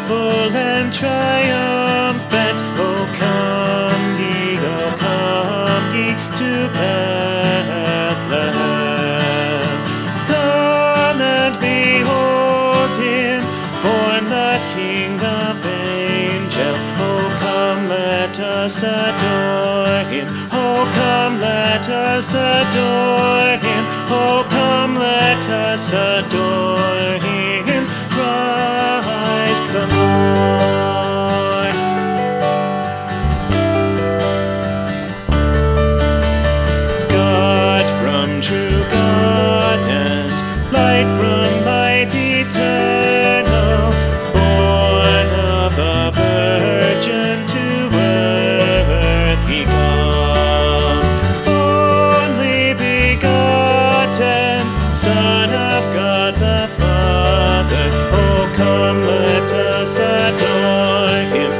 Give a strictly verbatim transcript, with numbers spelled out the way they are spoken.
joyful and triumphant. Oh, come ye, oh, come ye to Bethlehem. Come and behold him, born the King of angels. Oh, come, let us adore him. Oh, come, let us adore him. Oh, come, let us adore him. Christ the Lord.